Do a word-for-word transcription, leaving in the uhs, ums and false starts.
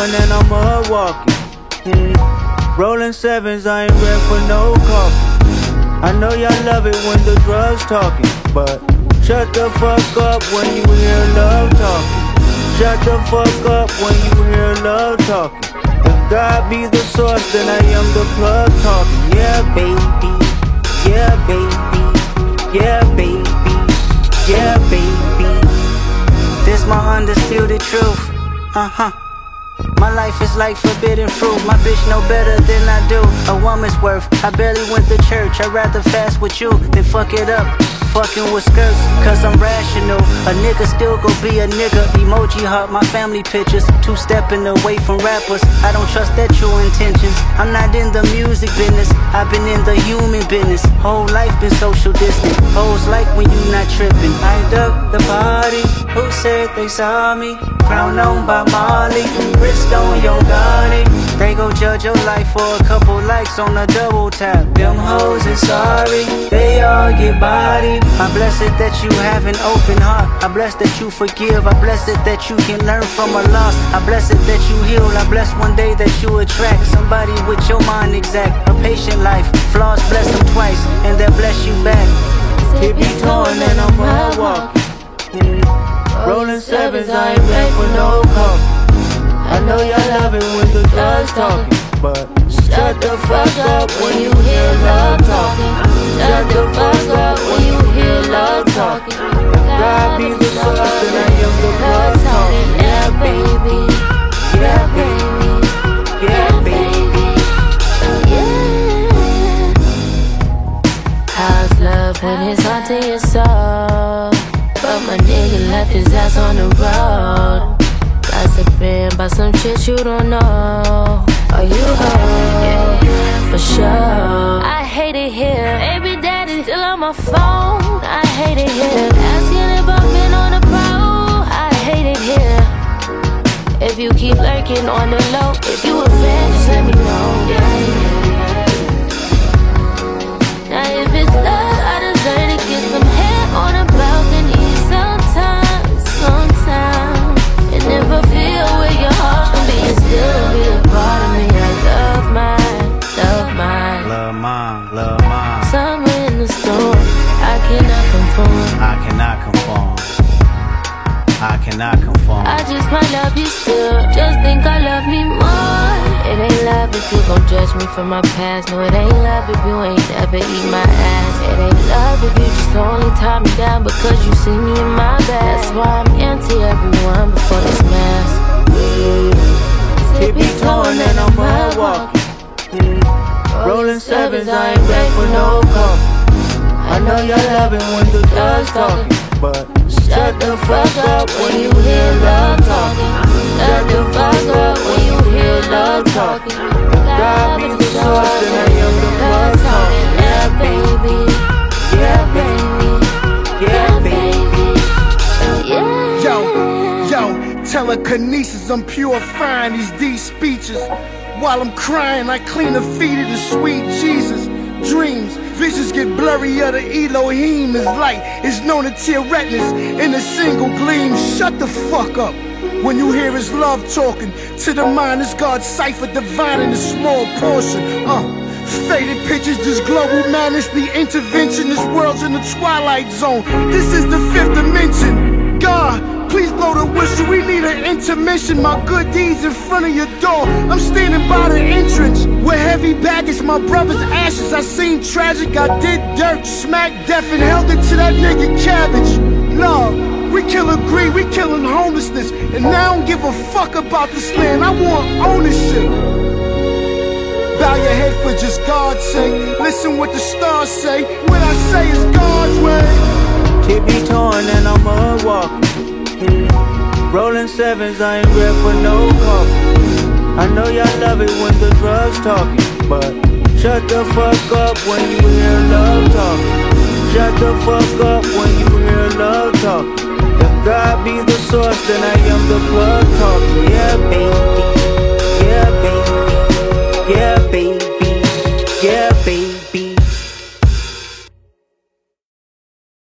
torn and I'm mud walking. Mm. Rolling sevens, I ain't ready for no coffee. I know y'all love it when the drugs talking, but shut the fuck up when you hear love talking. Shut the fuck up when you hear love talking. If God be the source, then I am the plug talking. Yeah, baby. Yeah, baby. Yeah, baby. Yeah, baby. This my undisputed truth. Uh-huh. My life is like forbidden fruit. My bitch know better than I do. A woman's worth. I barely went to church. I'd rather fast with you than fuck it up fucking with skirts, cause I'm rational. A nigga still gon' be a nigga. Emoji heart, my family pictures. Two-stepping away from rappers. I don't trust their true intentions. I'm not in the music business, I've been in the human business. Whole life been social distant. Hoes like when you not tripping. I ducked the party. Who said they saw me? Crown on by Molly, wrist on your Gotti. They gon' judge your life for a couple likes on a double tap. Them hoes is sorry, they all get bodied. I'm blessed that you have an open heart. I'm blessed that you forgive. I'm blessed that you can learn from a loss. I'm blessed that you heal. I'm blessed one day that you attract somebody with your mind exact. A patient life, flaws bless them twice, and they'll bless you back. It be torn and I'm mud walking. Mm. Rolling sevens, I ain't ready for no coffee. I know y'all love it when the drugs talking, but shut the fuck up when you hear love talking. Shut the fuck up when you hear love talking. If God be the source, then I am the blood talking. Yeah, baby. Yeah, baby. Yeah, baby. Yeah. How's love when it's haunting your soul? But my nigga left his ass on the road. Gossiping about some shit you don't know. Are you hurt? Yeah, for sure. I hate it here. Baby daddy still on my phone. I hate it here. Asking if I've been on the pro. I hate it here. If you keep lurking on the low, if you a fan, just let me know. Yeah, yeah. Now if it's love, I deserve to get some head on a balcony. Sometimes, sometimes. And if I feel where your heart can be, and still be a part of me. I love mine, love mine, love mine, love mine. Somewhere in the storm, I cannot conform. I cannot conform. I cannot conform. I just might love you still, just think I love me more. It ain't love if you gon' judge me for my past. No, it ain't love if you ain't ever eat my ass. It ain't love if you just only tie me down because you see me in my bed. That's why I'm anti everyone before this mess. It be torn and I'm mud walking. Mm. Rolling sevens, I ain't ready for no coffee. I know y'all love it when the drugs talking, but shut the fuck up when you hear love talking. Shut the fuck up when you hear love talking. If God be the source, then I am the blood talking. Yeah, baby. Yeah, baby. Yeah, baby. Yeah. Yo, yo, telekinesis, I'm purifying these deep speeches. While I'm crying, I clean the feet of the sweet Jesus. Dreams, visions get blurry, of the Elohim is light. It's known to tear retinas in a single gleam. Shut the fuck up when you hear his love talking. To the mind, it's God's cipher, divine in a small portion. Uh, faded pictures, this global madness, the intervention. This world's in the twilight zone. This is the fifth dimension. God, please blow the whistle, we need an intermission. My good deeds in front of your door. I'm standing by the entrance with heavy baggage, my brother's ashes. I seen tragic, I did dirt, smacked death and held it to that nigga Cabbage. Love, we killing greed, we killing homelessness. And now I don't give a fuck about this land, I want ownership. Bow your head for just God's sake. Listen what the stars say, what I say is God's way. It be torn and I'm mud walking. Mm. Rolling sevens, I ain't ready for no coffee. I know y'all love it when the drugs talking, but shut the fuck up when you hear love talking. Shut the fuck up when you hear love talking. If God be the source, then I am the plug talking. Yeah, baby.